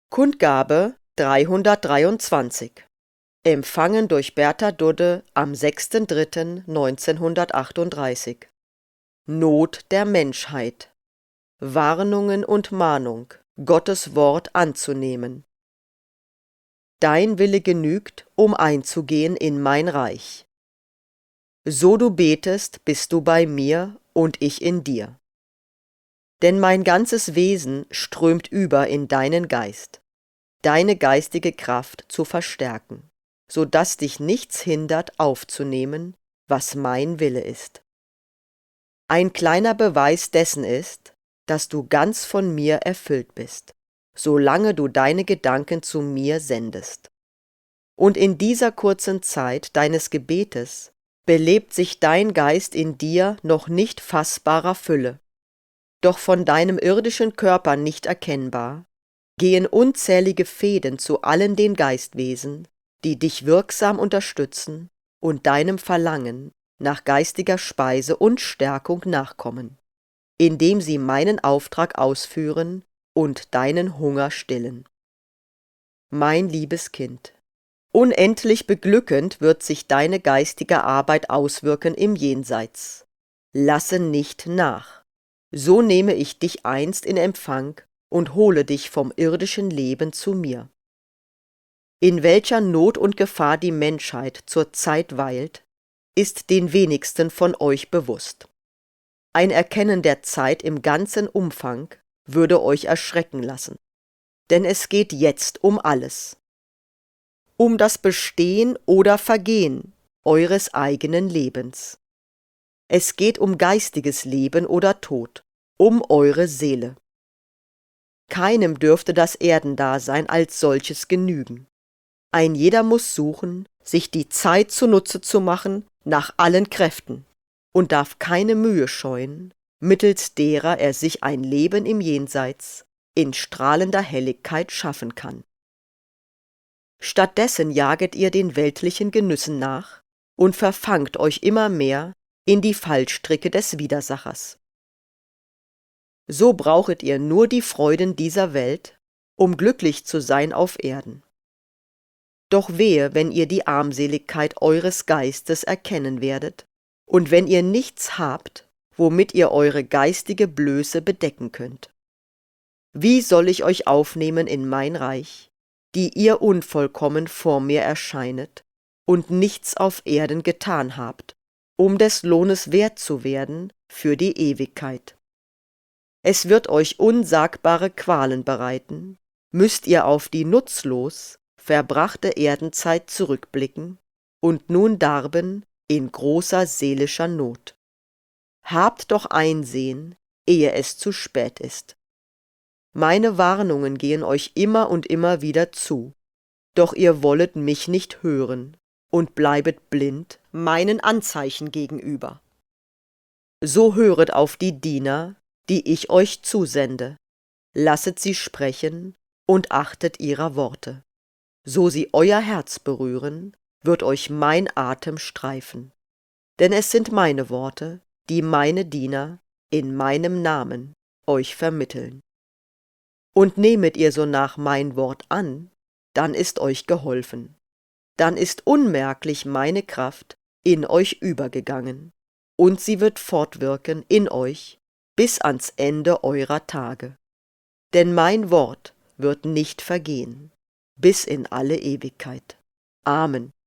Kundgabe 323. Empfangen durch Bertha Dudde am 6.3.1938. Not der Menschheit. Warnungen und Mahnung, Gottes Wort anzunehmen. Dein Wille genügt, um einzugehen in mein Reich. So du betest, bist du bei mir und ich in dir. Denn mein ganzes Wesen strömt über in deinen Geist, deine geistige Kraft zu verstärken, so dass dich nichts hindert, aufzunehmen, was mein Wille ist. Ein kleiner Beweis dessen ist, dass du ganz von mir erfüllt bist, solange du deine Gedanken zu mir sendest. Und in dieser kurzen Zeit deines Gebetes belebt sich dein Geist in dir noch nicht fassbarer Fülle, doch von deinem irdischen Körper nicht erkennbar, gehen unzählige Fäden zu allen den Geistwesen, die dich wirksam unterstützen und deinem Verlangen nach geistiger Speise und Stärkung nachkommen, indem sie meinen Auftrag ausführen und deinen Hunger stillen. Mein liebes Kind, unendlich beglückend wird sich deine geistige Arbeit auswirken im Jenseits. Lasse nicht nach. So nehme ich dich einst in Empfang und hole dich vom irdischen Leben zu mir. In welcher Not und Gefahr die Menschheit zurzeit weilt, ist den wenigsten von euch bewusst. Ein Erkennen der Zeit im ganzen Umfang würde euch erschrecken lassen, denn es geht jetzt um alles. Um das Bestehen oder Vergehen eures eigenen Lebens. Es geht um geistiges Leben oder Tod, um eure Seele. Keinem dürfte das Erdendasein als solches genügen. Ein jeder muss suchen, sich die Zeit zunutze zu machen nach allen Kräften und darf keine Mühe scheuen, mittels derer er sich ein Leben im Jenseits in strahlender Helligkeit schaffen kann. Stattdessen jaget ihr den weltlichen Genüssen nach und verfangt euch immer mehr in die Fallstricke des Widersachers. So brauchet ihr nur die Freuden dieser Welt, um glücklich zu sein auf Erden. Doch wehe, wenn ihr die Armseligkeit eures Geistes erkennen werdet, und wenn ihr nichts habt, womit ihr eure geistige Blöße bedecken könnt. Wie soll ich euch aufnehmen in mein Reich, die ihr unvollkommen vor mir erscheinet und nichts auf Erden getan habt, um des Lohnes wert zu werden für die Ewigkeit? Es wird euch unsagbare Qualen bereiten, müsst ihr auf die nutzlos verbrachte Erdenzeit zurückblicken und nun darben in großer seelischer Not. Habt doch Einsehen, ehe es zu spät ist. Meine Warnungen gehen euch immer und immer wieder zu, doch ihr wollet mich nicht hören und bleibet blind meinen Anzeichen gegenüber. So höret auf die Diener, die ich euch zusende, lasset sie sprechen und achtet ihrer Worte. So sie euer Herz berühren, wird euch mein Atem streifen. Denn es sind meine Worte, die meine Diener in meinem Namen euch vermitteln. Und nehmet ihr sonach mein Wort an, dann ist euch geholfen. Dann ist unmerklich meine Kraft in euch übergegangen, und sie wird fortwirken in euch bis ans Ende eurer Tage. Denn mein Wort wird nicht vergehen, bis in alle Ewigkeit. Amen.